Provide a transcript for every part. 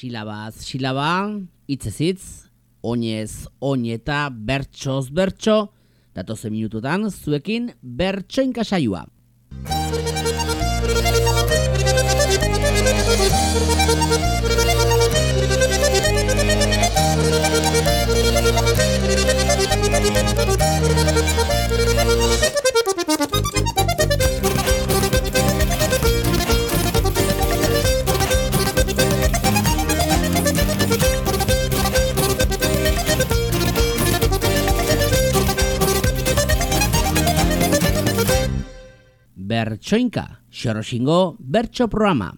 Silabaz silaba, hitzez hitz, oinez oineta, bertsoz bertso, datozen minututan zuekin bertsoinka saioa. Bertsoinka, Xoroxingo bertso programa.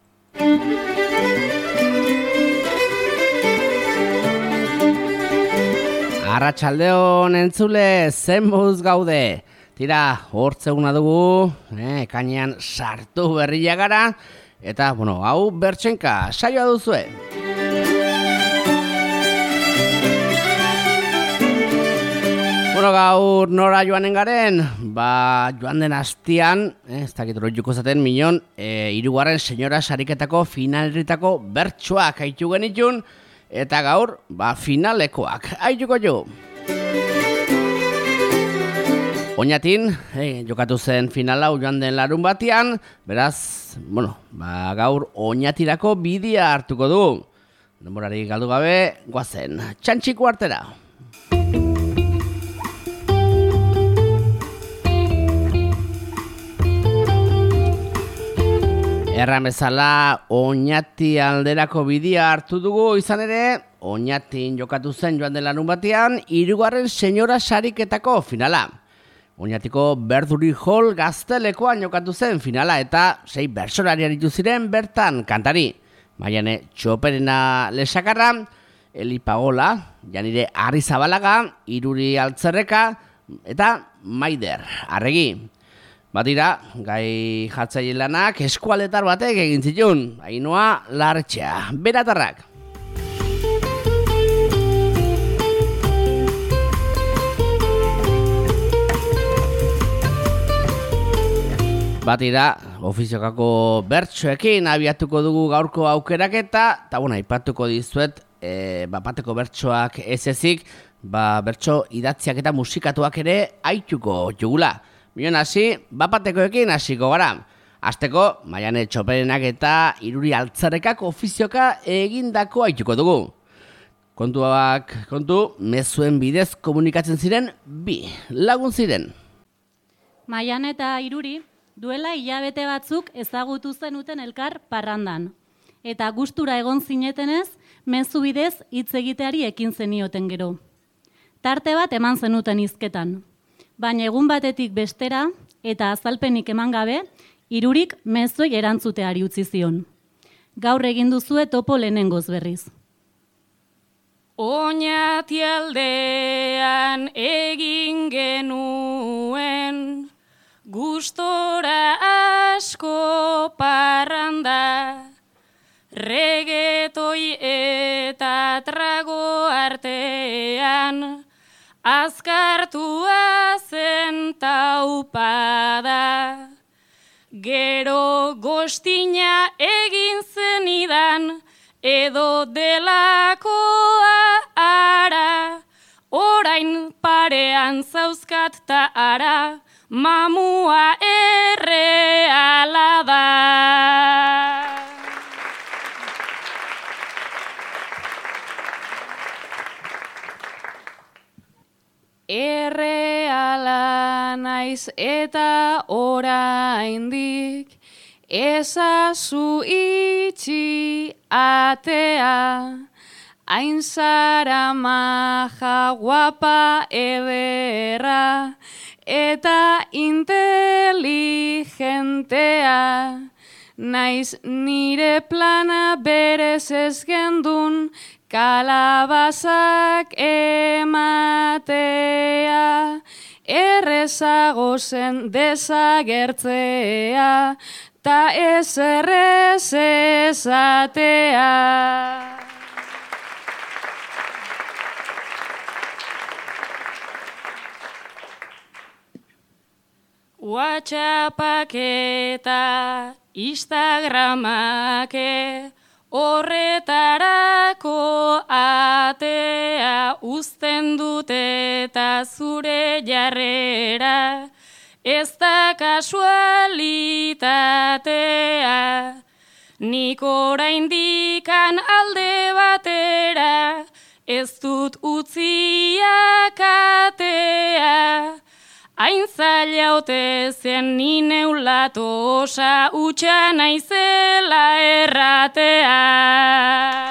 Arratsaldeon entzule, zen moduz gaude. Tira, hortzeguna dugu, kainean sartu berria gara, eta, hau bertsoinka saioa duzue. Gaur nora joanen garen, joan den astian, ez dakit roituko zaten minon, hirugarren senyora sariketako finalritako bertsoak haitu genitun, eta gaur, finalekoak haituko jo. Oñatin, jokatu zen finala joan den larun batian, beraz, gaur Oñatirako bidea hartuko du. Denborari galdu gabe, goazen, txantxiko artera. Erran bezala, Oñati alderako bidea hartu dugu, izan ere, Oñatin jokatu zen joan den larun batean, hirugarren senyora sariketako finala. Oñatiko Berduri Hall gaztelekoan jokatu zen finala, eta 6 bertsolari aritu ziren bertan kantari. Maiane Txoperena Lesakarra, Eli Pagola, Janire Arrizabalaga, Iruri Altzerreka, eta Maider Arregi. Batira, gai jatzaile lanak eskualetar batek egin zitun, Ainhoa Larretxea, beratarrak. Batira, ofiziokako bertsoekin abiatuko dugu gaurko aukeraketa, eta aipatuko dizuet, bateko bertsoak ez ezik, bertso idatziak eta musikatuak ere haituko jugula. Mion hasi, bapatekoekin hasiko gara. Azteko, Maiane Txoperenak eta Iruri Altzarrekak ofizioka egindako haituko dugu. Kontu, mezuen bidez komunikatzen ziren 2 lagun ziren. Maiane eta Iruri duela hilabete batzuk ezagutu zenuten elkar parrandan. Eta gustura egon zinetenez, mezu bidez hitz egiteari ekin zenioten gero. Tarte bat eman zenuten hizketan. Baina egun batetik bestera eta azalpenik eman gabe, Irurik mezuei erantzuteari utzi zion. Gaur egin duzue topo lehenengoz berriz. Oñati aldean egin genuen, gustora asko parranda, regetoi eta trago artean, azkartua zen taupada, gero gostina egin zenidan, edo delakoa ara, orain parean zauzkat ta ara, mamua erreala da. Erreala naiz eta oraindik, ezazu itxi atea, hain zara maja guapa ederra, eta inteligentea, naiz nire plana berez ez gendun, kalabazak ematea, errezago zen desagertzea, ta ez errez ezatea. WhatsAppak eta Instagramak horretara eta zure jarrera, ez da kasualitatea. Nik oraindikan alde batera, ez dut utziak atea. Hain zaila ote zen ni neulatosa, utxa naizela erratea.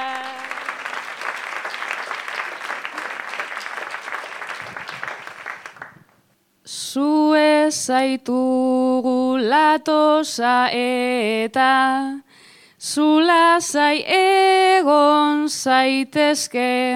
Zu ez zaitugu latosa eta zu lasai egon zaitezke,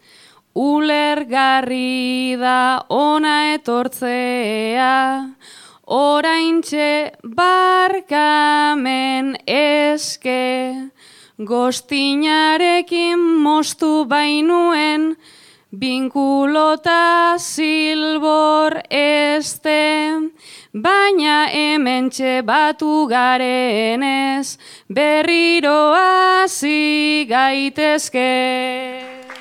ulergarri da ona etortzea, oraintxe barkamen eske, gostinarekin moztu bainuen, binkulota zilbor este, baina hementxe batu garenez, berriro hasi gaitezke.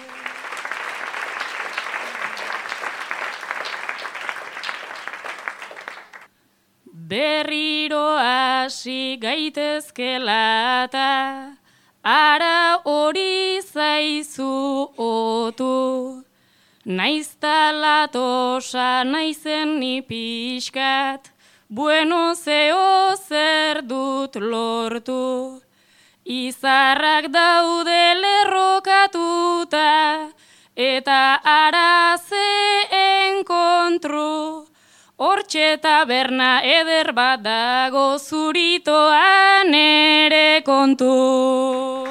Berriro hasi gaitezkela eta ara hori zaizu otu. Naizta latosa naizen ni pixkat, bueno zeo zer dut lortu. Izarrak daude lerrokatuta, eta araze enkontru. Hortxe taberna eder bat dago zuritoan ere kontu.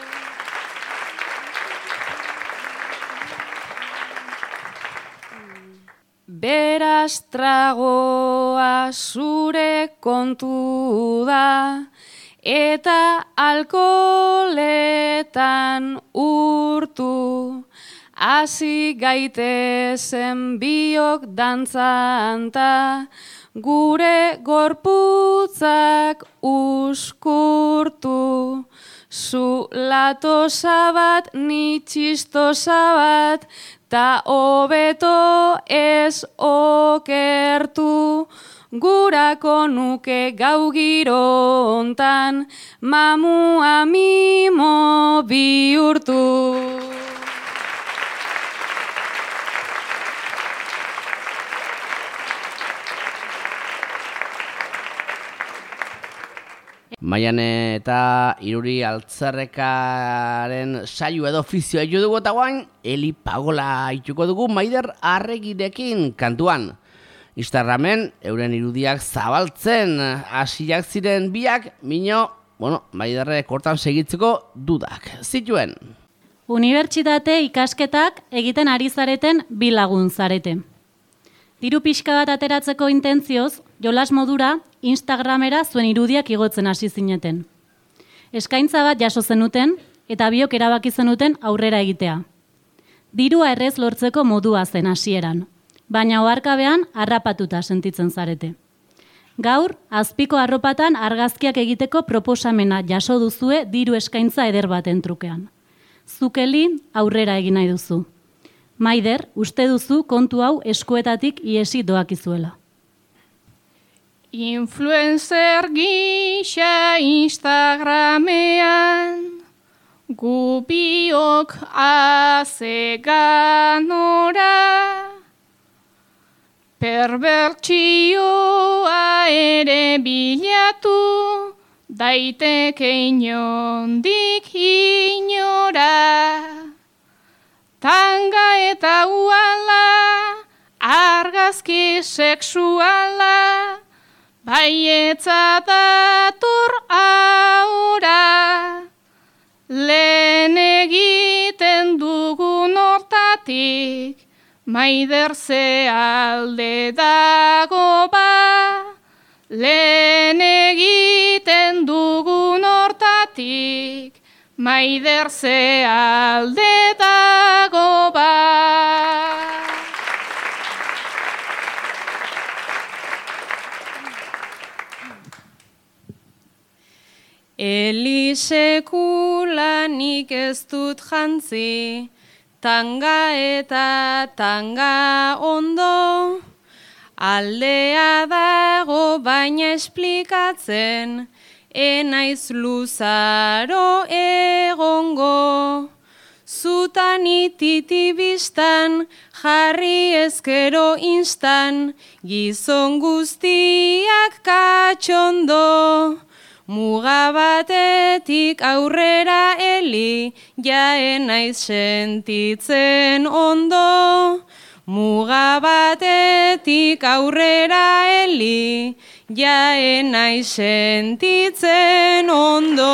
Beraz tragoa zure kontu da, eta alkoholetan urtu. Hasi gaitezen biok dantzanta, gure gorputzak uskurtu. Zu latosa bat, ni txistosa bat, ta hobeto ez okertu. Gurako nuke gau giro hontan, mamua mimo bihurtu. Maiane eta Iruri Altzarrekaren saio edo ofizioa jo dugu eta guain, Eli Pagola ituko dugu Maider Arregirekin kantuan. Instagramen euren irudiak zabaltzen, hasiak ziren biak, Maiderrek hortan segitzeko dudak zituen. Unibertsitate ikasketak egiten ari zareten bi lagun zarete. Diru pixka bat ateratzeko intentzioz, jolas modura Instagramera zuen irudiak igotzen hasi zineten. Eskaintza bat jaso zenuten eta biok erabaki zenuten aurrera egitea. Dirua errez lortzeko modua zen hasieran, baina oharkabean harrapatuta sentitzen zarete. Gaur, azpiko arropatan argazkiak egiteko proposamena jaso duzue diru eskaintza eder baten trukean. Zukeli aurrera egin nahi duzu. Maider, uste duzu kontu hau eskuetatik iesi doakizuela. Influencer gisa Instagramean, gu biok azeganora, perbertsioa ere bilatu, daiteke inondik inora. Tanga eta uala, argazki sexuala, baietza dator aura. Lehen egiten dugun hortatik, Maider ze alde dago ba. Lehen egiten dugun hortatik, Maider ze alde dago ba. Eli sekula nik ez dut jantzi, tanga eta tanga ondo, aldea dago baina esplikatzen, enaiz luzaro egongo. Zutan ititibistan, jarri ezkero instan, gizon guztiak katxondo. Muga batetik aurrera heli, jaen naiz sentitzen ondo. Muga batetik aurrera heli, jaen naiz sentitzen ondo.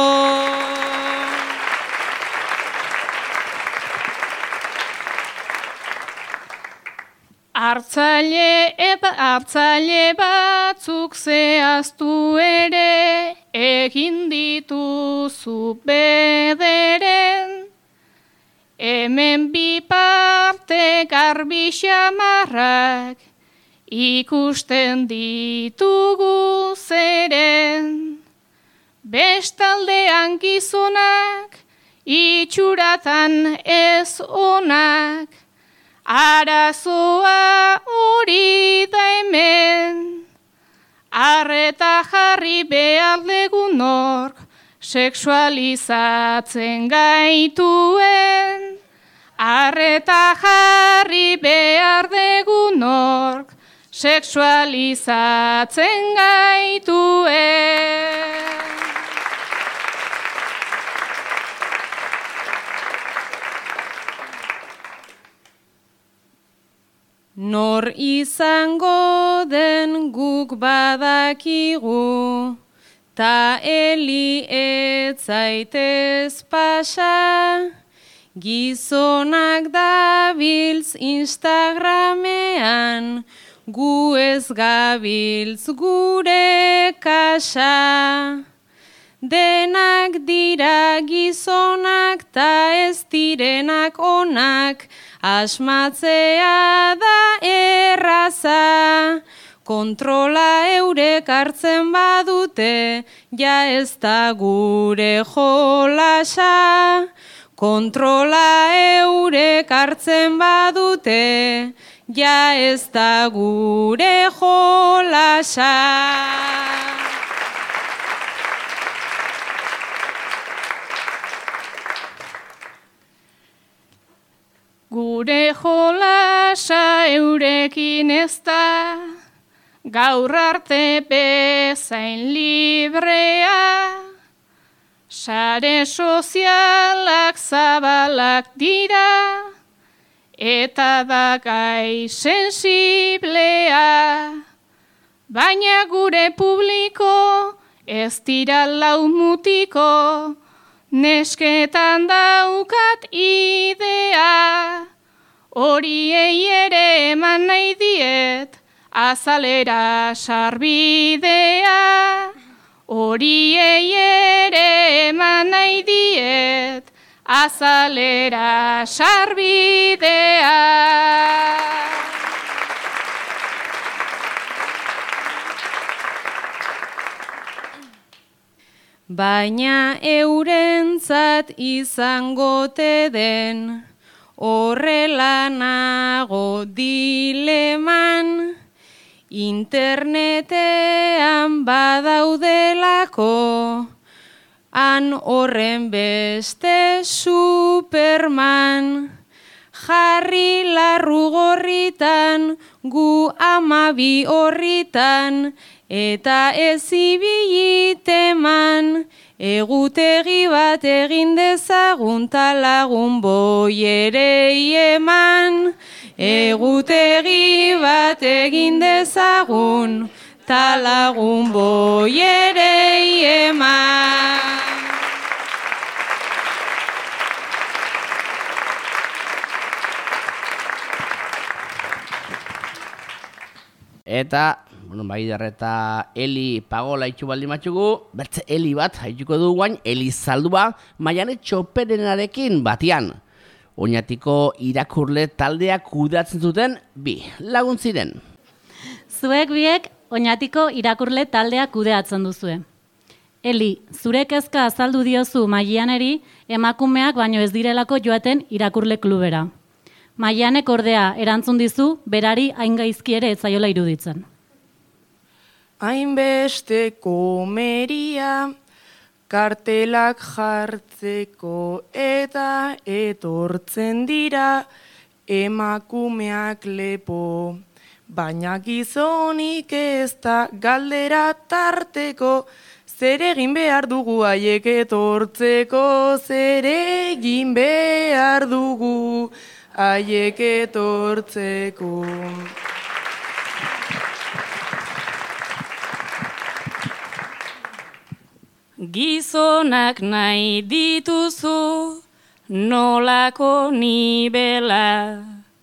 Hartzaile batzuk zehaztu ere, egin dituzu bederen. Hemen bi parte garbi xamarrak, ikusten ditugu zeren. Bestaldean gizonak, itxuratan ez onak, arazoa hori da hemen. Arreta jarri behar dugu nork, sexualizatzen gaituen. Arreta jarri behar dugu nork, sexualizatzen gaituen. Nor izango den guk badakigu, ta heli ez zaitez pasa, gizonak dabiltz Instagramean, gu ez gabiltz gure kasa. Denak dira gizonak ta ez direnak onak, asmatzea da erraza. Kontrola eurek hartzen badute, ja ez da gure jolasa. Kontrola eurek hartzen badute, ja ez da gure jolasa. Gure jolasa eurekin ez da, gaur arte bezain librea. Sare sozialak zabalak dira, eta da gai sensiblea. Baina gure publiko ez dira lau mutiko, nesketan daukat idea. Horiei ere eman nahi diet, azalera sarbidea. Horiei ere eman nahi diet, azalera sarbidea. Baina eurentzat izangote den, horrela nago dileman, internetean badaudelako, han horren beste Superman. Jarri larru gorritan, gu 12 horritan, eta ez ibiliteman. Egutegi bat egin dezagun ta lagun boierei eman. Egutegi bat egin dezagun ta lagun boierei eman. Eta, Maider eta Eli Pagola itxu baldi matxugu, bertze Eli bat haituko du guain, Eli Zaldua, Maiane Txoperenarekin batian. Oñatiko irakurle taldeak kudeatzen zuten bi lagun ziren. Zuek biek Oñatiko irakurle taldeak kudeatzen duzue. Eli, zure kezka azaldu diozu Maianeri emakumeak baino ez direlako joaten irakurle klubera. Maianek ordea erantzun dizu berari hain gaizki ere ez zaiola iruditzen. Hainbeste komeria, kartelak jartzeko eta etortzen dira emakumeak lepo. Baina gizonik ez da galdera tarteko, zer egin behar dugu haiek etortzeko, zer egin behar dugu haiek etortzeko. Gizonak nahi dituzu nolako nibela,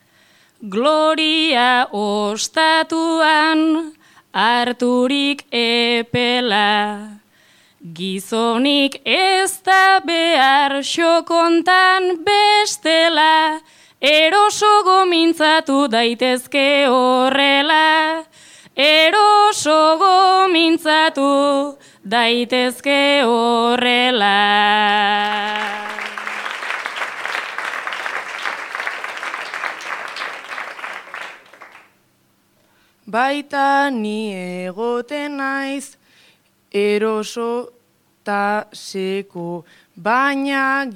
gloria ostatuan harturik epela. Gizonik ez da behar xokontan bestela, eroso gomintzatu daitezke horrela, eroso gomintzatu daitezke horrela. Baita ni egoten naiz eroso ta seko, baina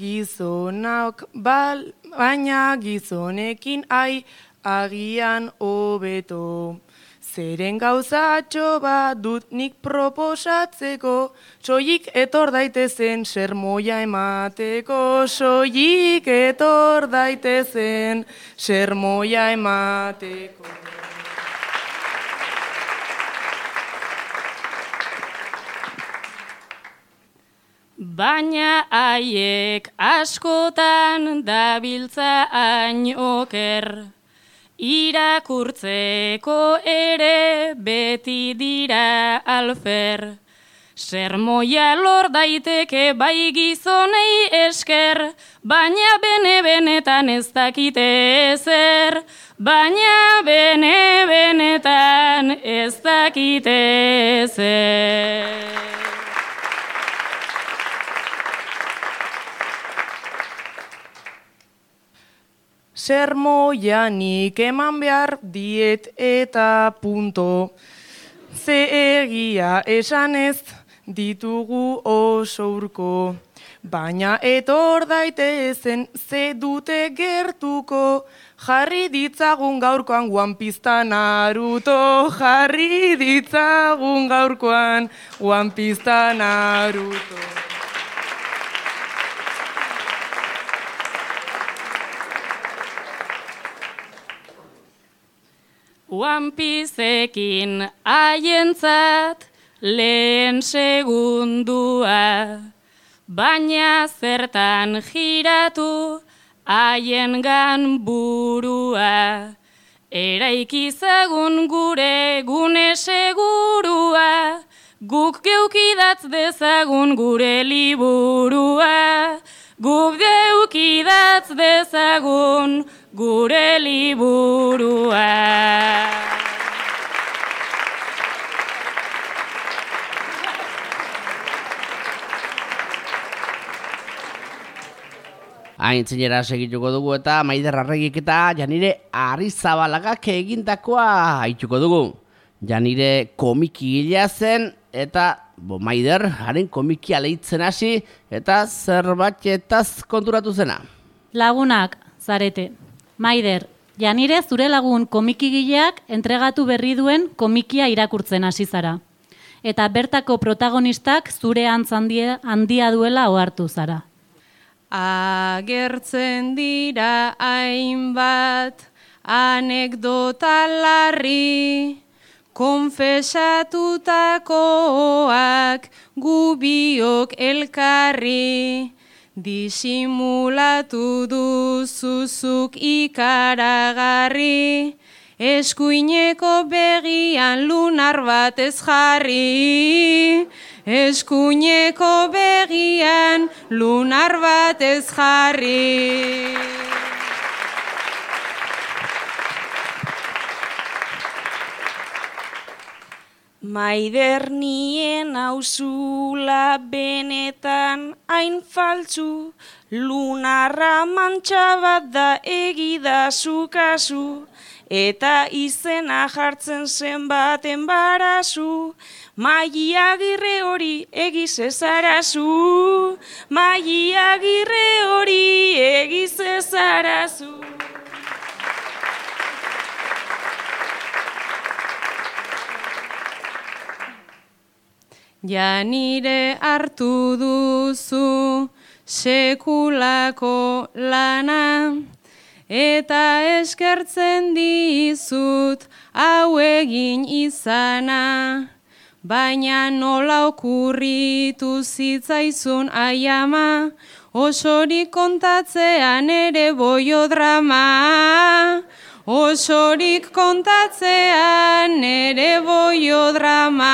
gizonekin agian hobeto. Zeren gauzatxo bat dut nik proposatzeko, soilik etor daitezen sermoia emateko, soilik etor daitezen sermoia emateko. Baina haiek askotan dabiltza hain oker, irakurtzeko ere beti dira alfer. Sermoia lor daiteke bai gizonei esker, baina bene-benetan ez dakite ezer, baina bene-benetan ez dakite ezer. Sermoianik eman behar diet eta punto. Ze egia esanez ditugu oso urko. Baina etor daitezen ze dute gertuko. Jarri ditzagun gaurkoan One Piece ta Naruto. Jarri ditzagun gaurkoan One Piece ta Naruto. One Pieceekin haientzat lehen segundua, baina zertan jiratu haiengan burua. Eraikizagun gure gune segurua, guk geukidatz dezagun gure liburua, guk geukidatz dezagun gure liburua. Aintzinera segituko dugu eta Maider Arregik eta Janire Arrizabalagak egindakoa haituko dugu. Janire komikigilea zen eta Maider haren komikia lehitzen hasi eta zerbatetaz konturatu zena. Lagunak, zarete. Maider, Janire zure lagun komikigileak entregatu berri duen komikia irakurtzen hasi zara. Eta bertako protagonistak zure antz handia duela ohartu zara. Agertzen dira hainbat anekdota larri, konfesatutakoak gubiok elkarri, disimulatu duzuzuk ikaragarri, eskuineko begian lunar bat ez jarri, eskuineko begian lunar bat ez jarri. Maider nien auzula benetan hain faltzu, lunarra mantxa bat da egidazu kasu, eta izena jartzen zen baten barazu, Maili Agirre hori egiz ezarazu, Maili Agirre hori egiz ezarazu. Ja nire hartu duzu sekulako lana, eta eskertzen dizut hau egin izana, baina nola okurritu zitzaizun aiama, osorik kontatzean ere boiodrama, osorik kontatzean ere boiodrama.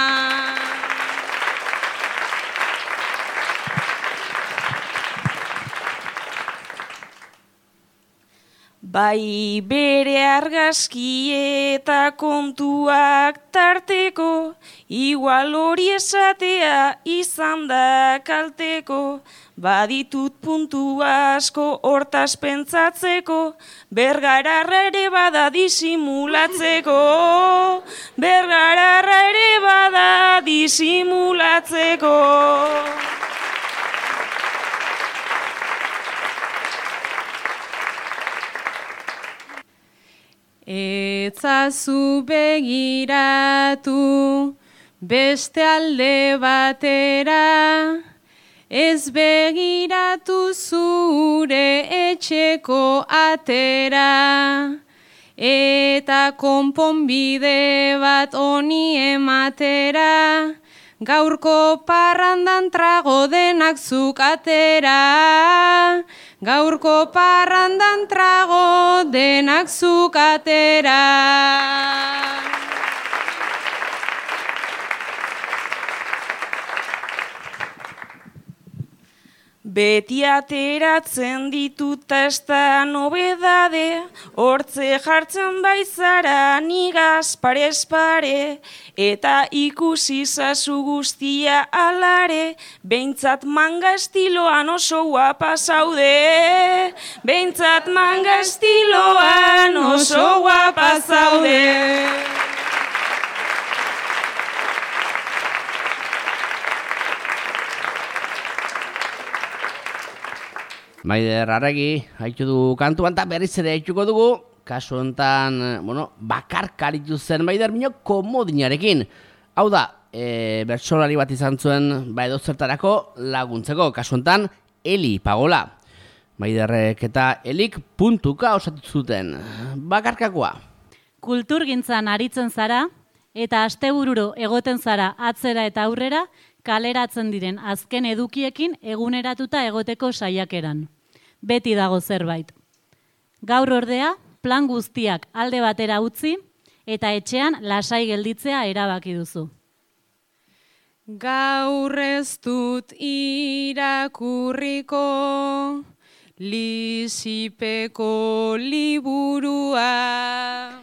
Bai bere argazki eta kontuak tarteko, igual hori esatea izan da kalteko, baditut puntu asko hortaz pentsatzeko, bergararra ere bada disimulatzeko, bergararra ere bada disimulatzeko. Etzazu begiratu beste alde batera, ez begiratu zure etxeko atera, eta konponbide bat honi ematera, gaurko parrandan trago denak zuk atera, gaurko parrandan trago denak zuk atera. Beti ateratzen ditut ez da nobedade, hortze jartzen baizara nigaz parez pare, eta ikusi zazu guztia alare, behintzat manga estiloan oso guapa zaude, behintzat manga estiloan oso guapa zaude. Maider Arregi, haitu du kantuan eta berriz ere haituko dugu, kasu honetan, bakarkaritu zen Maider Miño komodinarekin. Hau da, bertsolari bat izan zuen edo zertarako laguntzeko, kasu honetan Eli Pagola. Maiderrek eta Elik puntuka osatu zuten, bakarkakoa. Kulturgintzan aritzen zara, eta astebururo egoten zara atzera eta aurrera, kaleratzen diren azken edukiekin eguneratuta egoteko saiakeran. Beti dago zerbait. Gaur ordea, plan guztiak alde batera utzi, eta etxean lasai gelditzea erabaki duzu. Gaur ez dut irakurriko Lisipeko liburua,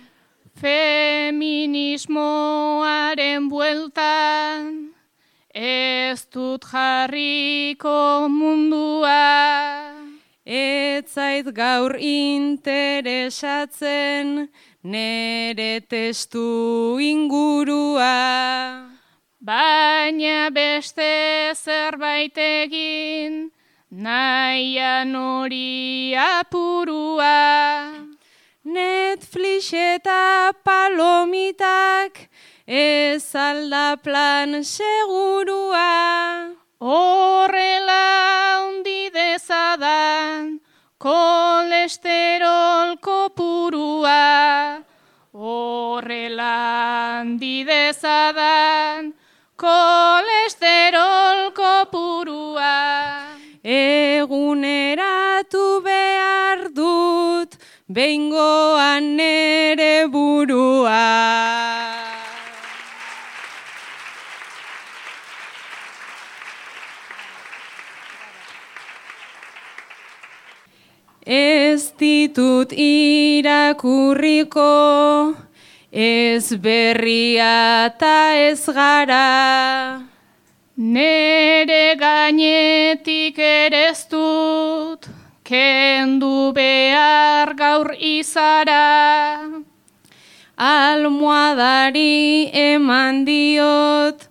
feminismoaren bueltan ez dut jarriko mundua. Ez zait gaur interesatzen nere testu ingurua. Baina beste zerbait egin nahian hori apurua. Netflix eta palomitak ez alda plan segurua. Horrela handi dezadan kolesterol kopurua. Horrela handi dezadan kolesterol kopurua. Eguneratu behar dut behingoan nere burua. Ez ditut irakurriko ez berria ta ez gara. Nere gainetik ere ez dut, kendu behar gaur izara. Almohadari eman diot,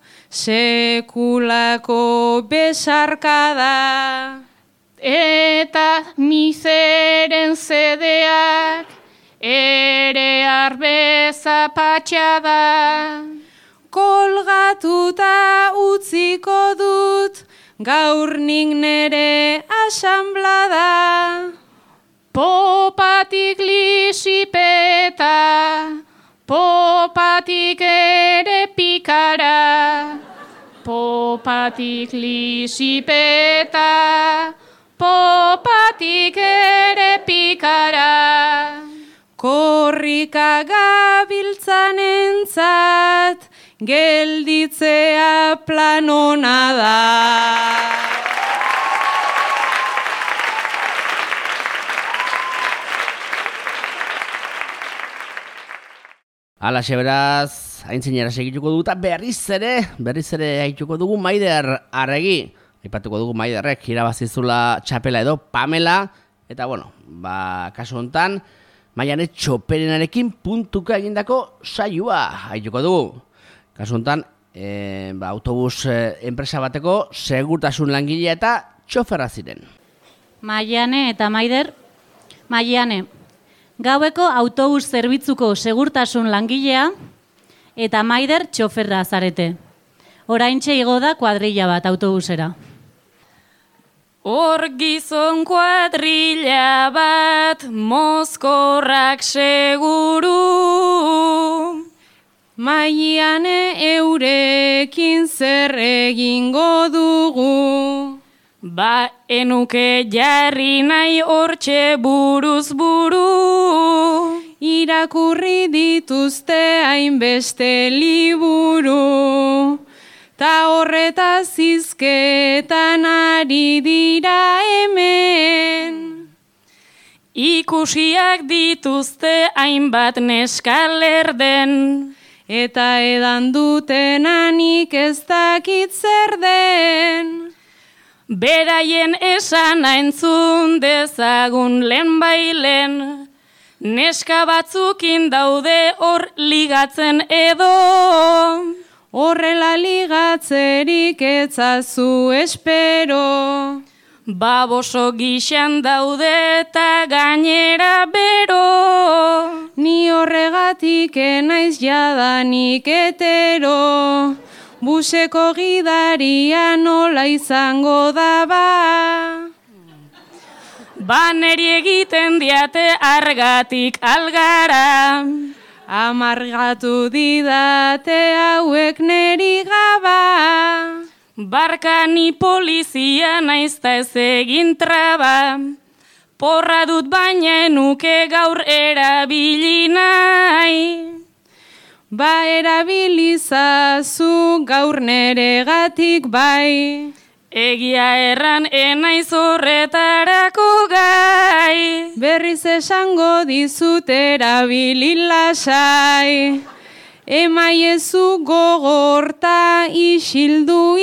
sekulako besarkada. Eta mizeren zedeak, ere arbeza patxada. Kolgatuta utziko dut, gaur nik nere asanblada. Popatik lisipeta, popatik ere pikara. Popatik lisipeta, popatik ere pikara. Korrika gabiltzanentzat, gelditzea planona da. Alaxe beraz, aintzinera segituko dugu eta berriz ere haituko dugu Maider Arregi. Aipatuko dugu Maiderrek irabazizula txapela edo Pamela. Eta bueno, kasu honetan, Maiane Txoperenarekin puntuka egindako saioa haituko dugu. Kasu honetan, autobus enpresa bateko segurtasun langilea eta txoferra ziren. Maiane eta Maider, Maiane, gaueko autobus zerbitzuko segurtasun langilea eta Maider txoferra zarete. Oraintxe igo da kuadrilla bat autobusera. Hor gizon kuadrilla bat, mozkorrak seguru. Maiane eurekin zer egingo dugu. Ba enuke jarri nahi hortxe buruz buru. Irakurri dituzte hainbeste liburu. Ta horretaz hizketan ari dira hemen. Ikusiak dituzte hainbat neskalerden. Eta edan dutenanik ez dakit zer den. Beraien esana entzun dezagun lehenbailen. Neska batzukin daude hor ligatzen edo. Horrela ligatzerik etzazu espero. Baboso gixan daude eta gainera bero. Ni horregatik enaiz jadanik etero. Buseko gidaria nola izango da ba. Baneri egiten diate argatik algara. Amargatu didate hauek neri gaba. Barkani polizia naizta ez egin traba. Porra dut baina nuke gaur erabili nahi. Ba erabilizazu gaur neregatik bai. Egia erran enaiz horretarako gai. Berriz esango dizut erabili lasai. Emaiezu gogorta isildu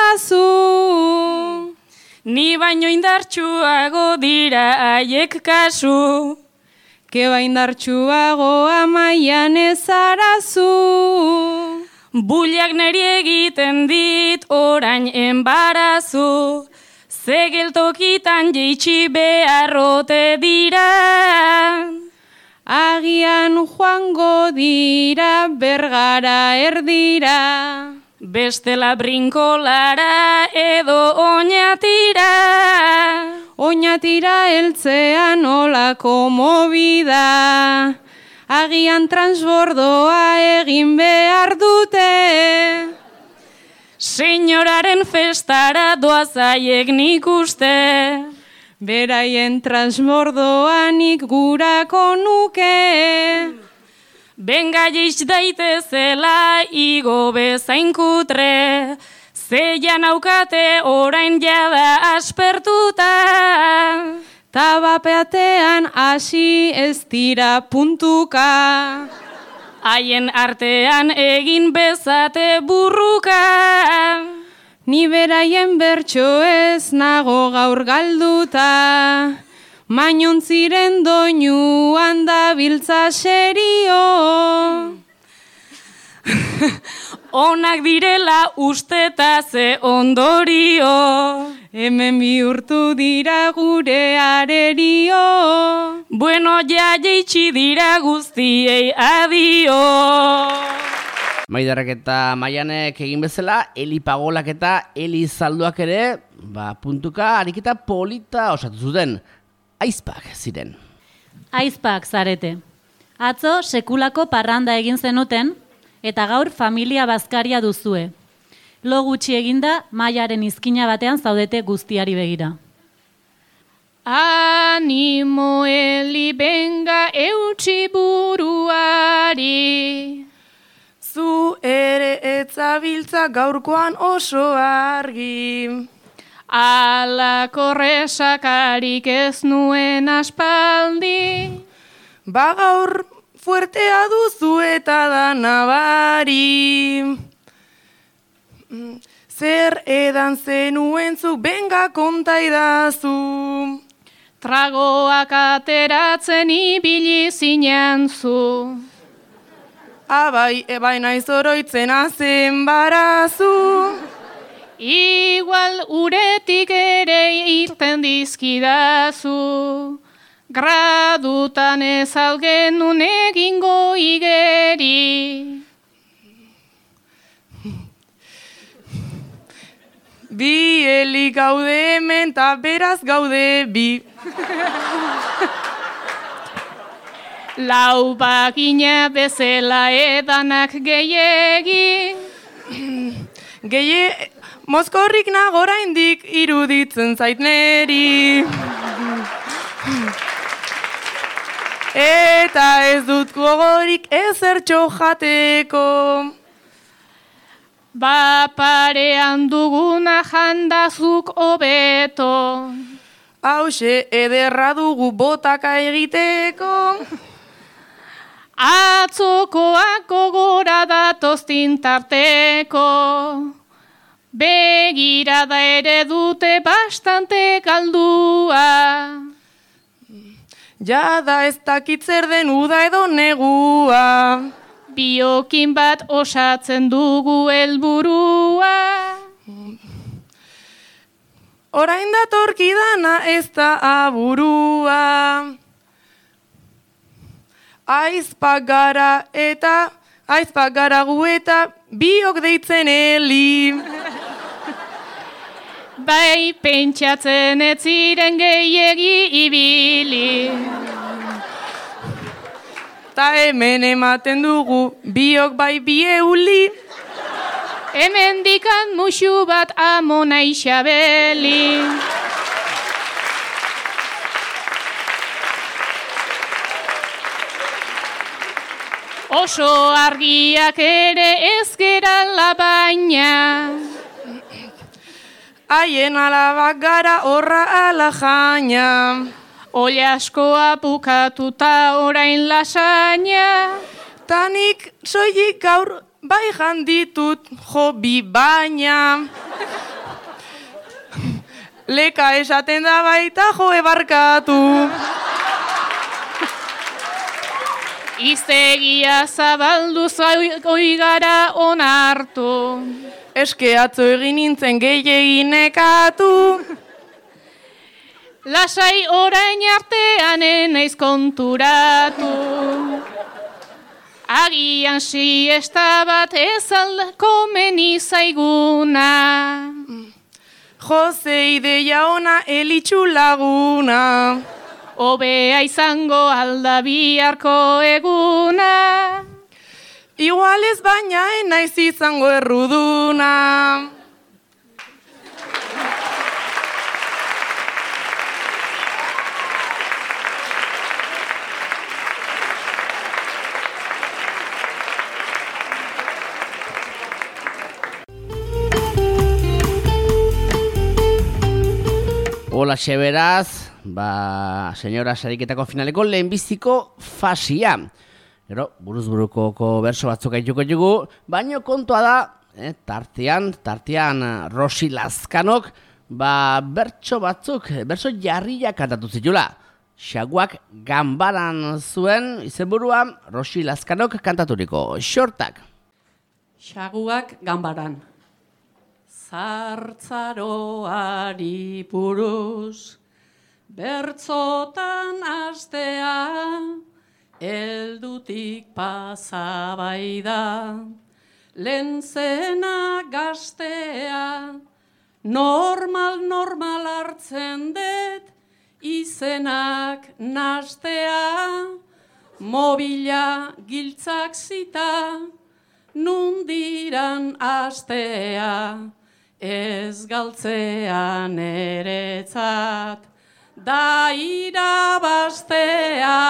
itzazu. Ni baino indartsuago dira haiek kasu. Keba indartsuago amaian ezarazu. Buliak neri egiten dit orain enbarazu. Zegeltokitan jeitsi beharrote dira. Agian joango dira Bergara erdira. Bestela brinkolara edo oinatira. Oinatira heltzean olako movida. Agian transbordoa egin behar dute. Señoraren festara doazaiek nik uste. Beraien transbordoa nik gurako nuke. Benga jeiz daitezela igo bezain kutre. Zeian aukate orain jada aspertuta. Tabapeatean hasi ez dira puntuka. haien artean egin bezate burruka. Ni beraien bertso ez nago gaur galduta, mainontziren doinuan dabiltza serio. Onak direla usteta ze ondorio, hemen bihurtu dira gure arerio. Bueno, ja jeitsi dira guztiei adio. Maiderrek eta Maianek egin bezala, Eli Pagolak eta Eli Zalduak ere, puntuka ariketa polita osatu zuten. Aizpak ziren. Aizpak zarete. Atzo sekulako parranda egin zenuten, eta gaur familia bazkaria duzue. Lo gutxi eginda, Maiaren izkina batean zaudete guztiari begira. Animo Eli benga eutxi buruari, zu ere etzabiltza gaurkoan oso argi. Alako resakarik ez nuen aspaldi, Gaur fuertea duzu eta da nabari. Zer edan zenuen zu, benga kontaidazu. tragoak ateratzen ibili zinen zu. Bai naiz oroitzen azen barazu. Igual uretik ere irten dizkidazu, gradutan ez algenun egingo igeri. Bi Eli gaude hemen ta beraz gaude bi. Lau bagina bezala edanak gehiegi, Mozkorrik nago oraindik iruditzen zait neri. Eta ez dut gogorik ezertxo jateko. parean duguna jandazuk hobeto. Hauxe ederra dugu botaka egiteko. Atzokoak gogora datoz tintarteko, begirada ere dute bastante galdua. Jada ez dakit zer den uda edo negua. Biokin bat osatzen dugu helburua. Orain datorkidana ez da aburua. Aizpak gara gu eta biok deitzen Eli. Bai pentsatzen ez ziren gehiegi ibili. Ta hemen ematen dugu biok bai bi euli. Hemen dikan musu bat Amona Isabeli. Oso argiak ere ez gerala baina, Haien alabak gara horra ala jaina. ole askoa bukatuta orain lasaina. Tanik soilik gaur bai janditut jo bi baina. Leka esaten da baita jo ebarkatu. Iztegia zabalduz oigara onartu. Eske atzo egin nintzen gehiegi nekatu. Lasai orain artean enaiz konturatu. Agian siesta bat ez komeni zaiguna. Jose ideia ona elitxu laguna. Hobea izango alda biharko eguna. Igual ez baina enaiz izango erruduna. Hola, beraz, senyora sariketako finaleko lehenbiziko fasia. Gero, buruzburukoko berso batzuk aituko dugu, baino kontua da, tartean Rosi Lazkanok, bertso batzuk, bertso jarriak kantatu zitula. Xaguak ganbaran zuen izenburua Rosi Lazkanok kantaturiko xortak. Xaguak ganbaran. Zartzaroari buruz, bertzotan astea, eldutik pasabai da, lentzena gaztea, normal hartzen dut, izenak nastea, mobila giltzak zita, nundiran astea, ez galtzean eretzat, da irabaztea.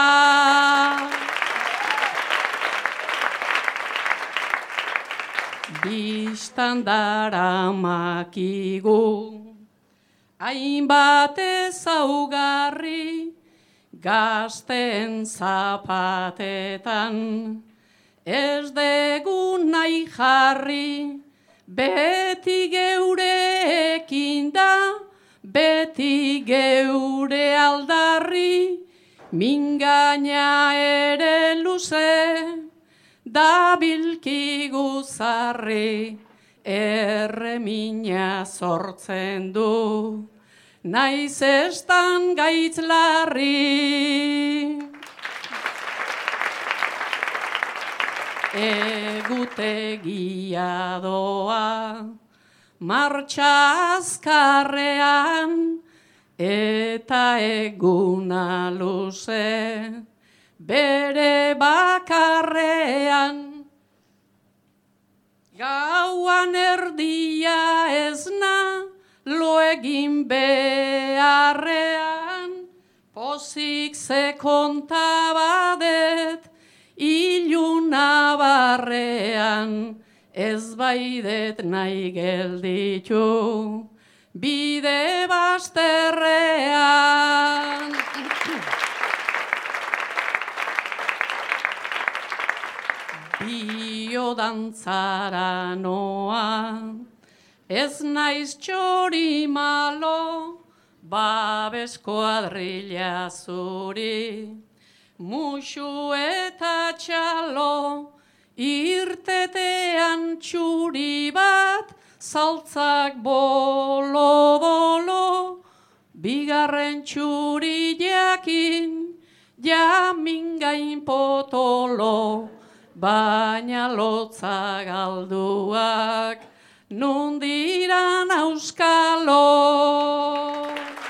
Bistan daramakigu, hainbat ezaugarri, gazten zapatetan, ez dugu nahi jarri, beti geureekin da, beti geure aldarri, mingaina ere luze, da bilkigu zarri, erremina sortzen du, naiz estan gaitz larri. Egutegia doa, martxa azkarrean, eta eguna luze, bere bakarrean. Gauan erdia ezna, lo egin beharrean, pozik ze kontabadet, iluna barrean, ez baidet nahi gelditu, bide bazterrean. Biodantzara noa, ez naiz txori malo, babes kuadrilla zuri, musu eta txalo, irtetean txuri bat, saltzak bolo-bolo, bigarren txuri jakin, jamingain potolo, baina lotza galduak, nundiran auskalo.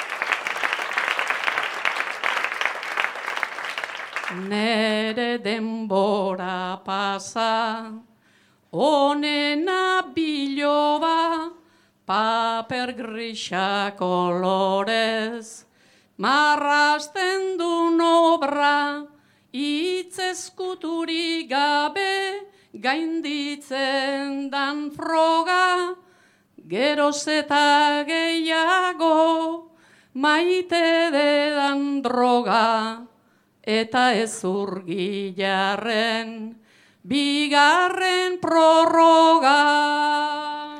Nere denbora pasa, onena biloba, paper grisa kolorez, marrasten dun obra, hitz ezkuturik gabe, gainditzen dan froga, geroz eta gehiago, maite dedan droga, eta ez urgilarren, bigarren prorroga.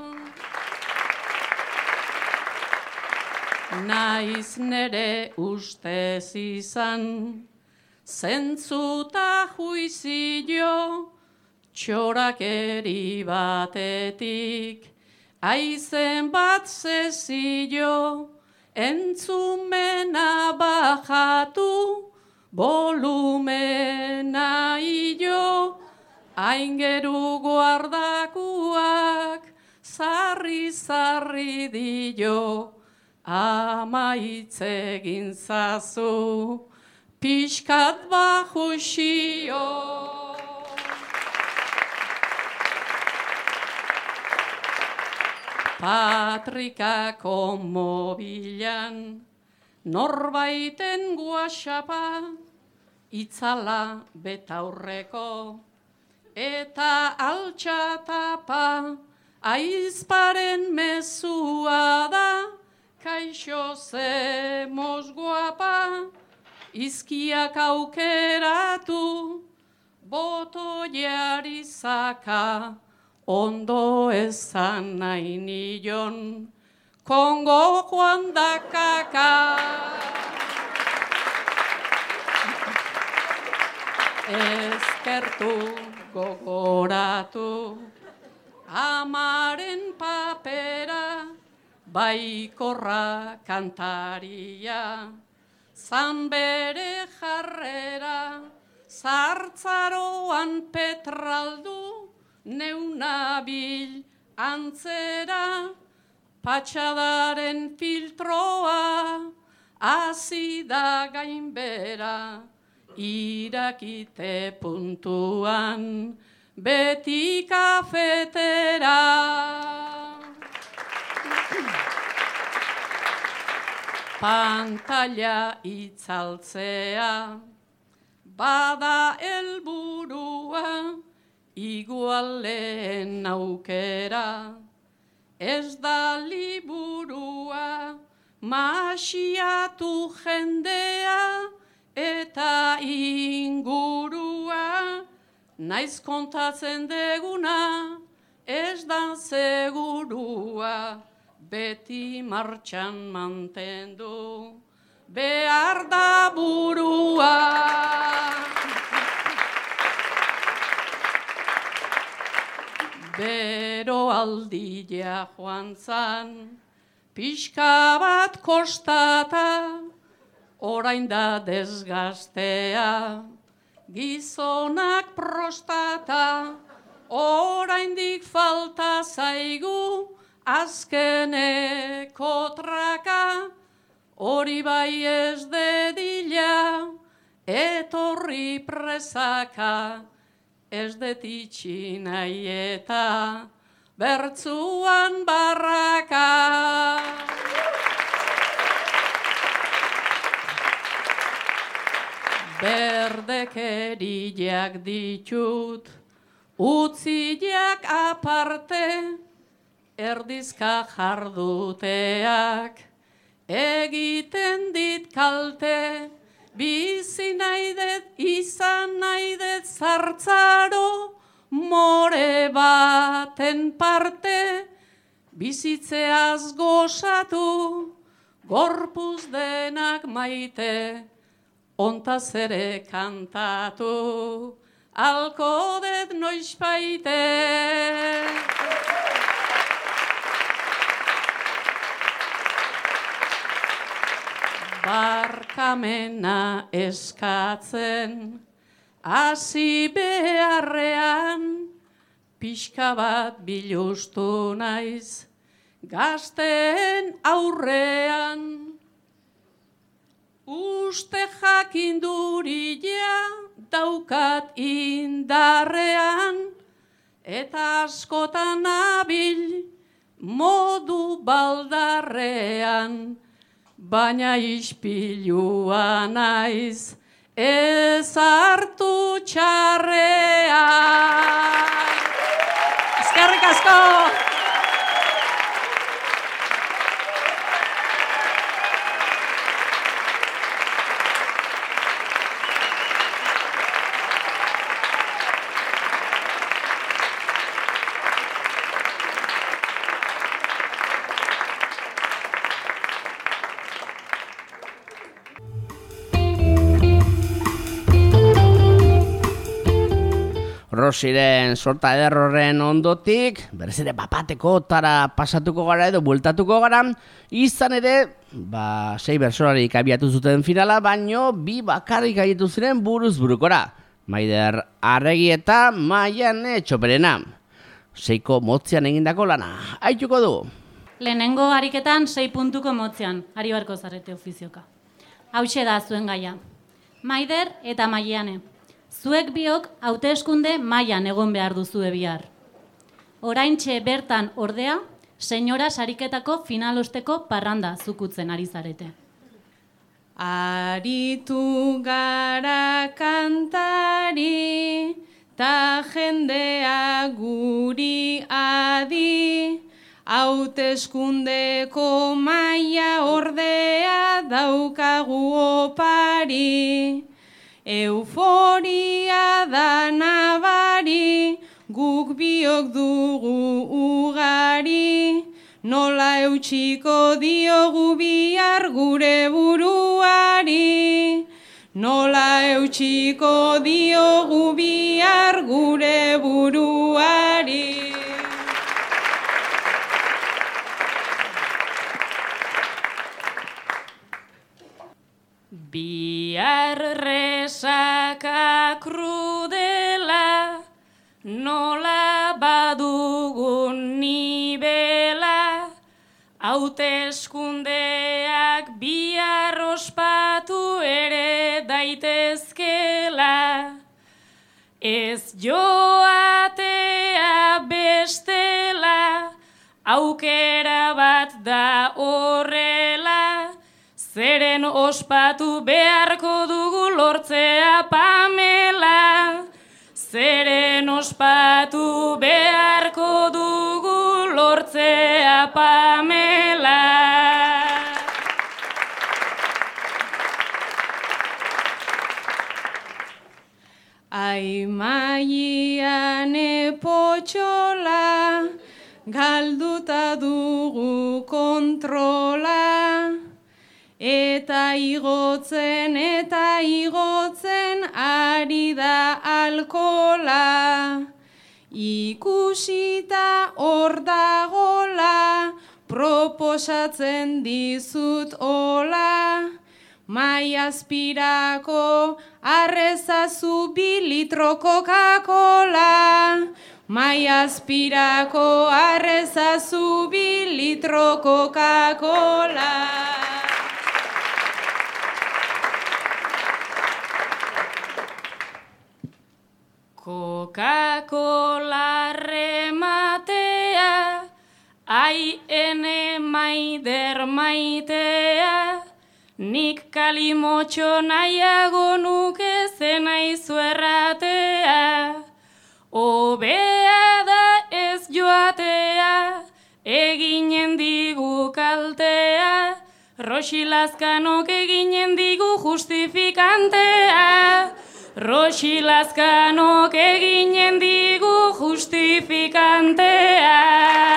Naiz nere ustez izan, zentzuta juizio, txorakeri batetik, aizen bat zezio, entzumena bajatu, volumena io, aingeru guardakuak, zarri dio, amaitze gintzazu, pixkat bajusio. Patrikako mobilan, norbaiten guaxapa, itzala betaurreko, eta altxatapa, aizparen mezua da, kaixo zemos guapa, izkiak aukeratu, boto jari zaka, ondo ezan nahi nion, Kongo joan dakaka. Ezkertu gogoratu, amaren papera, baikorra kantaria, zan bere jarrera, zartzaroan petraldu, neunabil antzera, patxadaren filtroa, azida gainbera, irakite puntuan, beti kafetera. Pantalla itzaltzea, bada helburua, igualen aukera, ez da liburua, masiatu jendea eta ingurua, naiz kontatzen deguna, ez da segurua, beti martxan mantendu, behar da burua. Bero aldia joan zan, pixka bat kostata, orain da desgaztea, gizonak prostata, oraindik falta zaigu, azkeneko traka, hori bai ez dedila, etorri presaka, ez detitxi nahi eta bertzuan barraka. Berdekeriak ditut, utziak aparte, erdizka jarduteak, egiten dit kalte, bizi naidet, izan naidet zartzaro, more baten parte, bizitzeaz gozatu, gorpuz denak maite, ontaz ere kantatu, alkodet noizpaite. Barkamena eskatzen, hasi beharrean, pixka bat bilustu naiz, gazteen aurrean. Uste jakinduria daukat indarrean, eta askotan nabil modu baldarrean, baina ispilua naiz ez hartu txarrean. Eskerrik asko! Rosiren sorta ederroren ondotik, berez ere bapateko tara pasatuko gara edo bueltatuko gara, izan ere, 6 bertsolarik abiatu zuten finala, baino 2 bakarrik aietu ziren buruz burukora. Maider Arregi eta Maiane Txoperena. 6ko motzean egindako lana. Aituko du. Lehenengo ariketan 6 puntuko motzean, ari barko zarete ofizioka. Hauxe da zuen gaia. Maider eta Maiane. Zuek biok hauteskunde mailan egon behar duzue bihar. Oraintxe bertan ordea, senyora sariketako finalosteko parranda zukutzen ari zarete. Aritu gara kantari, ta jendea guri adi, hauteskundeko maila ordea daukagu opari. Euforia da biok dugu ugari, nola eutxiko diogu bihar gure buruari. Nola eutxiko diogu bihar gure buruari. Bihar resaka krudela, nola badugun nibela, hauteskundeak bihar ospatu ere daitezkela. Ez joatea bestela, aukera bat da horrela, zeren ospatu beharko dugu lortzea Pamela. Zeren ospatu beharko dugu lortzea Pamela. Aimaian epotxola, galduta dugu kontrola, eta igotzen ari da alkola. Ikusita hor dagola, proposatzen dizut hola, mai azpirako arrezazu 2 litro Coca-Cola. Mai azpirako arrezazu 2 litro Coca-Cola. Coca-Cola rematea, ai ene maider maitea, nik kalimotxo nahiago nuke zenaizu erratea. Hobea da ez joatea, eginen digu kaltea, Roxi Lazkanok eginen digu justifikantea. Roxi Lazkanok eginen digu justifikantea.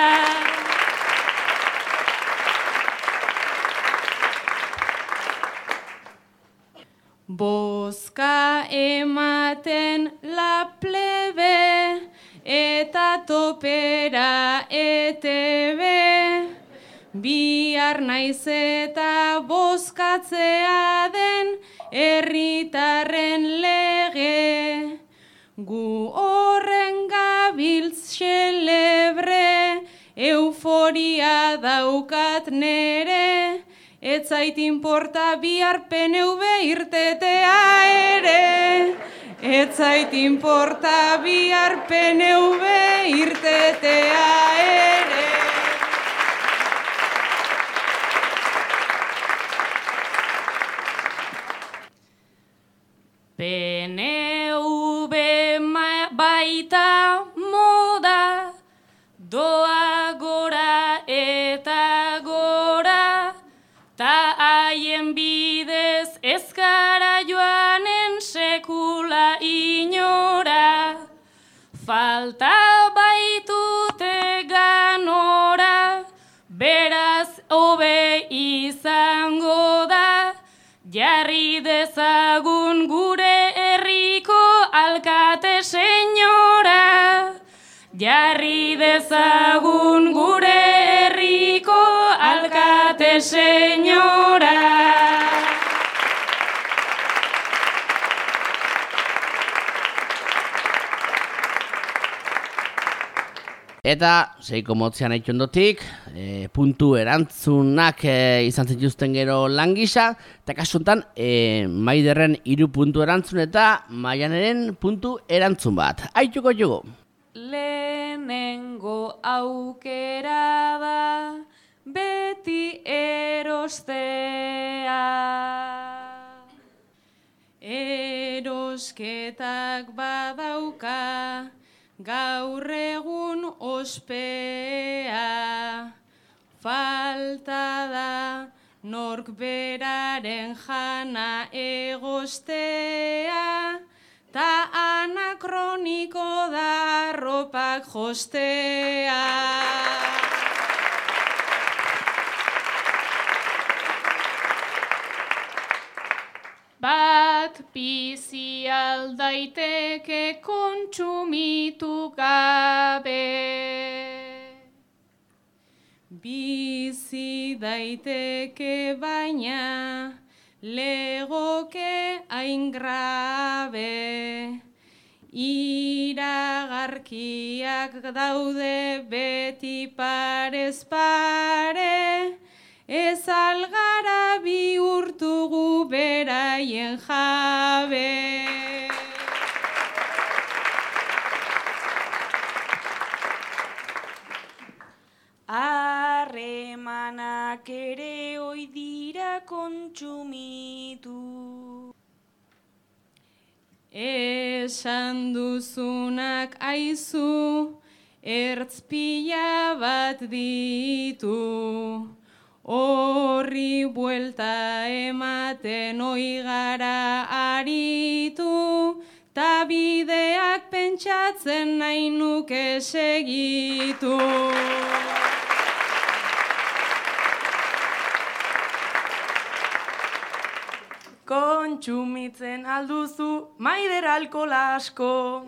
Bozka ematen la plebe, eta topera ETB. Bihar naiz eta bozkatzea den herritarren lege. Gu horren gabiltz xelebre, euforia daukat nere, ez zait inporta bihar PNV irtetea ere. Ez zait inporta bihar PNV irtetea ere. PNV baita moda, doa gora eta gora, ta haien bidez ezkara joanen sekula inora. Falta baitute ganora, beraz hobe izango da, jarri dezagun gure herriko alkate senyora. Jarri dezagun gure herriko alkate senyora. Eta, seiko motzean aitu ondotik, puntu erantzunak izan zituzten gero langisa, eta kasuntan, Maiderren 3 puntu erantzun eta Maianeren puntu erantzun bat. Aituko jugu. Lehenengo aukera da beti erostea. Erosketak badauka gaur egun ospea. Falta da nork beraren jana egostea, ta kroniko da arropak jostea. Bat bizi aldaiteke kontsumitu gabe. Bizi daiteke baina legoke hain grabe. Iragarkiak daude beti parez pare. Ez algara bihurtugu beraien jabe. Harremanak ere ohi dira kontsumitu. Esan duzunak aizu, ertz pila bat ditu. Horri buelta ematen oi gara aritu, ta bideak pentsatzen nahi nuke segitu. Kontsumitzen alduzu, Maider alkola asko.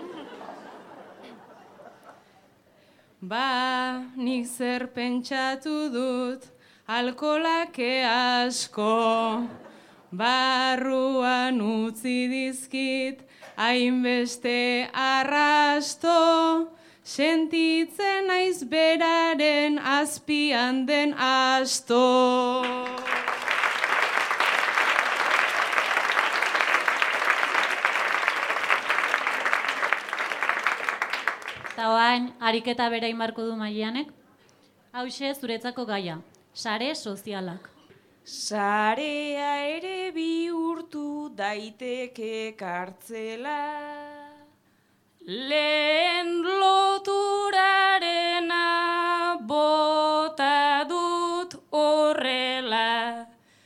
Ba, nik zer pentsatu dut, alkolake asko. Barruan utzi dizkit, hainbeste arrasto. Sentitzen naiz beraren azpian den asto. Eta oain, ariketa bera inbarko du Maianek. Hauxe zuretzako gaia, sare sozialak. Sarea ere bihurtu daiteke kartzela. Lehen loturarena bota dut horrela.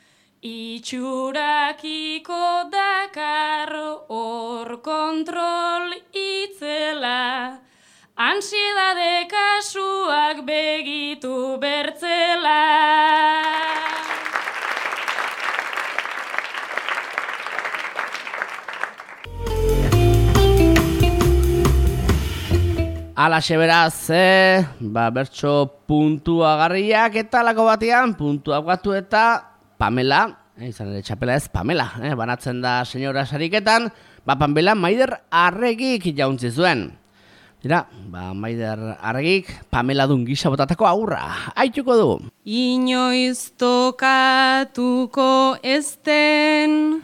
Itxurakiko dakar hor kontrol itzela. Ansiedade kasuak begitu bertzela. Alaxe beraz, bertso puntuagarriak eta lako batean, puntuak batu eta Pamela, izan ere txapela ez, Pamela, banatzen da senyora sariketan, Pamela Maider Arregik jauntzi zuen. Dira, Maider Arregik Pamela dun gisa botatako aurra, haituko du. Inoiz tokatuko ezten,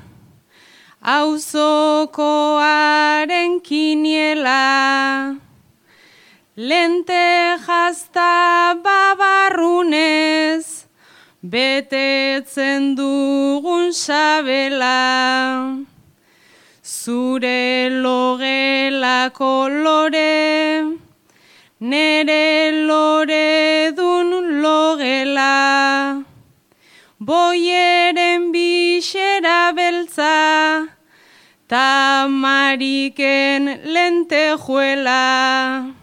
auzokoaren kiniela. Lente jazta babarrunez, betetzen dugun sabela. Zure logela kolore, nere lore dun logela. Boieren bixera beltza, tamariken lentejuela.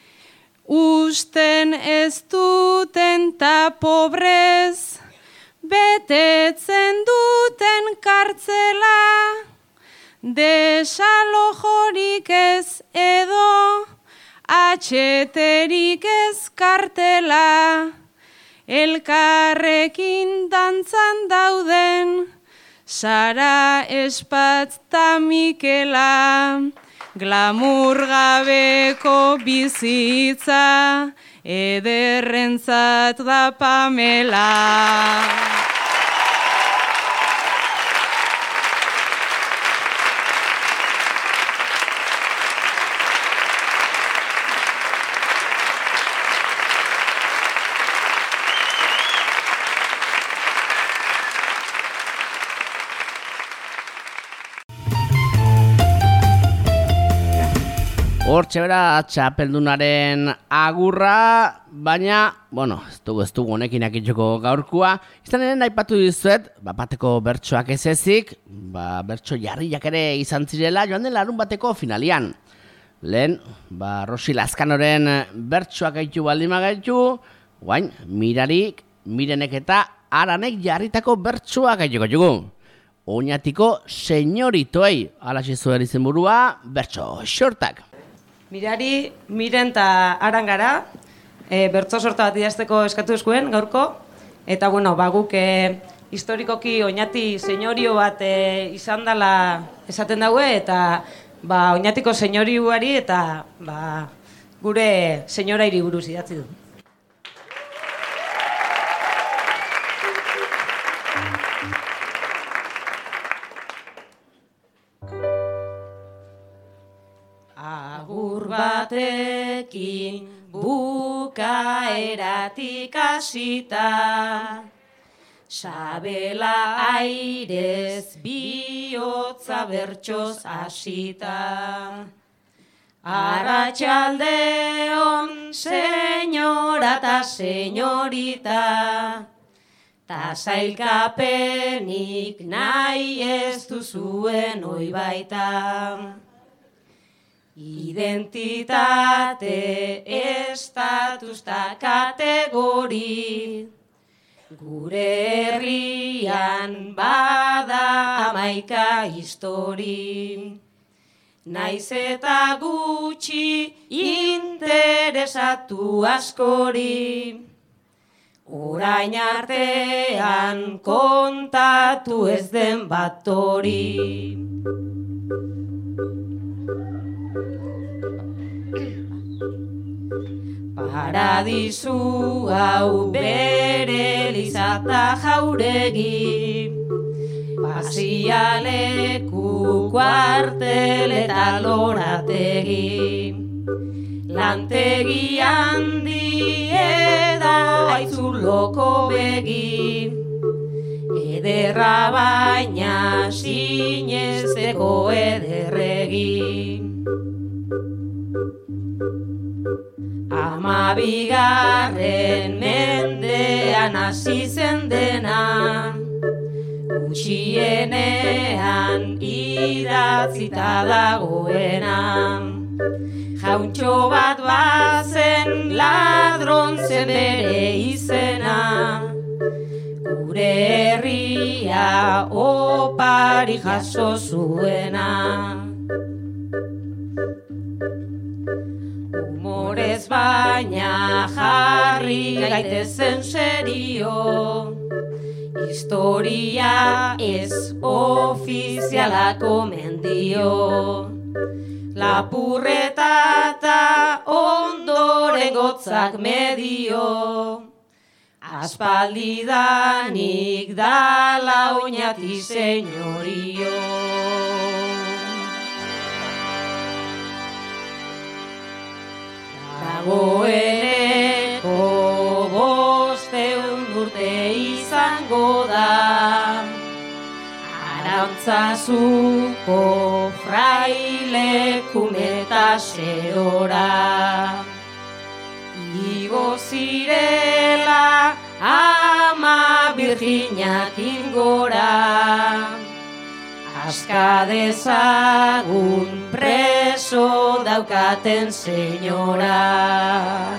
Usten ez duten ta pobrez, betetzen duten kartzela. Desalojorik ez edo, atxeterik ez kartela. Elkarrekin dantzan dauden, Sara Espatz ta Mikela. Glamur gabeko bizitza, ederrentzat da Pamela. Hortxe bera txapeldunaren agurra, baina, ez dugu honekin akitxoko gaurkua. Izan ere aipatu dizuet, bateko bertsoak ez ezik, bertso jarriak ere izan zirela joan den larun bateko finalian. Lehen, Rosi Lazkanoren bertsoak gaitu baldima gaitu, guain, Mirarik, Mirenek eta Aranek jarritako bertsoak gaituko dugu. Oñatiko senyoritoei, alaxe zuen izenburua, bertso xortak. Mirari, Miren eta Aran gara, bertso sorta bat idazteko eskatu eskuen gaurko, eta guk historikoki Oñati senyorio bat izan dela esaten daue, eta Oñatiko senyorioari eta gure senyorairi buruz idatzi du. Agur batekin bukaeratik hasita, sabela airez bihotza bertsoz hasita. Arratsaldeon senyora ta senyorita, ta sailkapenik nahi ez duzuen oi baita. Identitate, estatus ta kategori, gure herrian bada 11 histori. Naiz eta gutxi interesatu askori, orain artean kontatu ez den bat hori. Paradisu hau bere lizata jauregi, pasialeku kuartel eta lorategi. Lantegi handi eda aitzuloko begi, ederra baina sinesteko ederregi. 12. mendean hasi zen dena, gutxienean idatzita dagoena. Jauntxo bat bazen ladrontze bere izena, gure herria opari jaso zuena. Humorez baina jarri gaitezen serio, historia ez ofizialako mendio. Lapurreta eta ondoren gotzak medio, aspaldidanik dala Oñati senyorio. Dagoeneko 500 urte izango da, Arantzazuko fraile kumeta serora. Igo zirela ama Virginak ingora, aska dezagun preso daukaten senyora.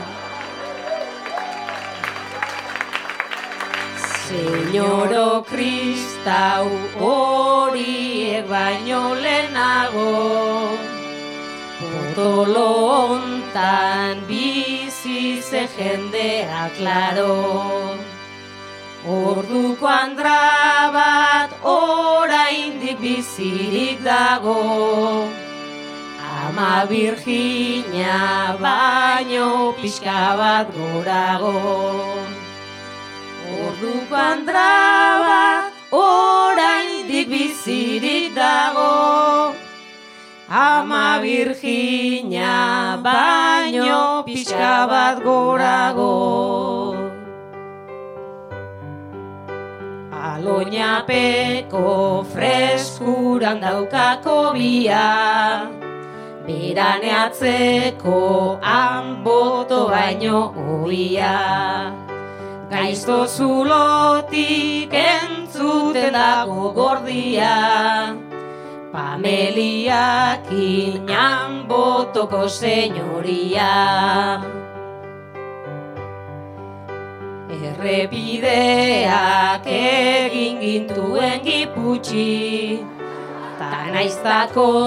Senyoro kristau horiek baino lehenago, potolo hontan bizi ze jendea klaro. Orduko andra bat oraindik bizirik dago, ama Virginia baino pixka bat gorago. Orduko andra bat oraindik bizirik dago, ama Virginia baino pixka bat gorago. Aloñapeko freskuran daukako bia, beraneatzeko anboto baino oia. Gaizto zulotik entzuten dago gordia, Pameliak Inanbotoko senyoria. Errepideak egin gintuen Giputxi, ta naizta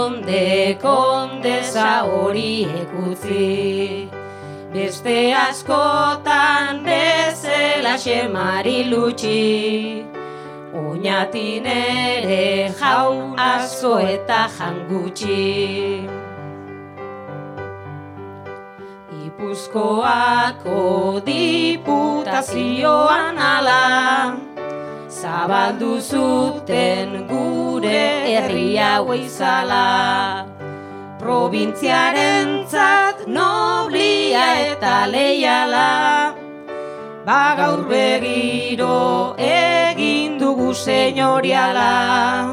kondesa horiek utzi. Beste askotan bezelaxe Marilutxi, Oñatin ere jaun asko eta jangutxi. Gipuzkoako diputazioan ala, zabaldu zuten gure herri hau izala. Probintziarentzat noblia eta leiala, gaur berriro egin dugu senyoriala.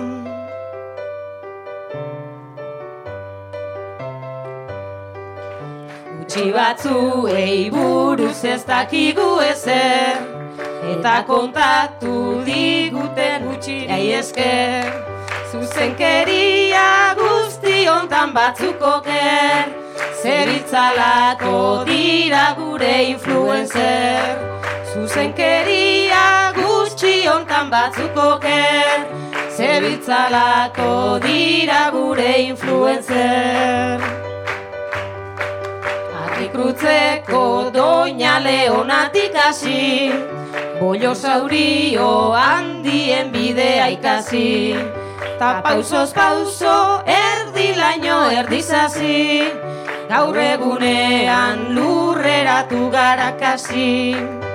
Gutxi batzuei buruz ez dakigu ezer, eta kontatu diguten gutxirei esker. Zuzenkeria guzti hontan batzuk oker, zebiltzalako dira gure influencer. Zuzenkeria gutxi hontan batzuk oker, zebiltzalako dira gure influencer. Artikrutzeko Doña Leonatik hasi, bollo saurio handien bidea ikasi. Ta pausoz pauso, erdilaino erdizazi, gaur egunean lurreratu gara kasi.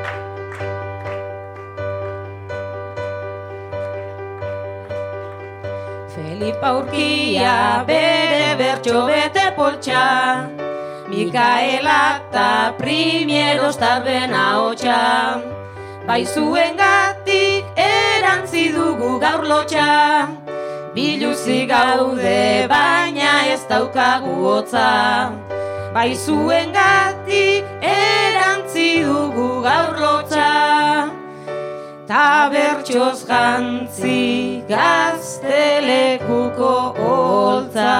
Felipa Urkia bere bertso bete poltsa, Mikaela eta Primieros tarben ahotsa, bai zuengatik erantzi dugu gaur lotxa. Biluzi gaude baina ez daukagu hotza, bai zuengatik erantzi dugu gaur lotxa. Ta bertsoz jantzi Gaztelekuko holtza.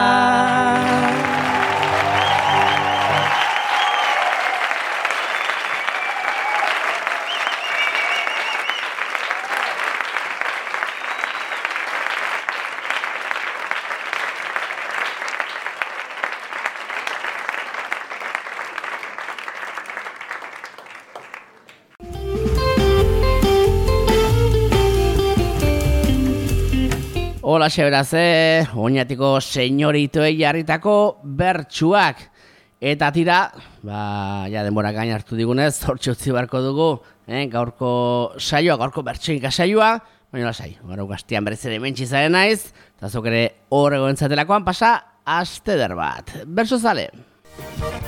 Hola beraz, Oñatiko senyoritoei jarritako bertsuak. Eta tira, ja denbora gain hartu digunez, hortxe utzi beharko dugu, gaurko saioa, gaurko bertsoika saioa, baina lasai, gaur gaztian berriz ere mentsi zaren naiz, eta zuk ere horrego entzatelakoan pasa, aste der bat. Berso zale!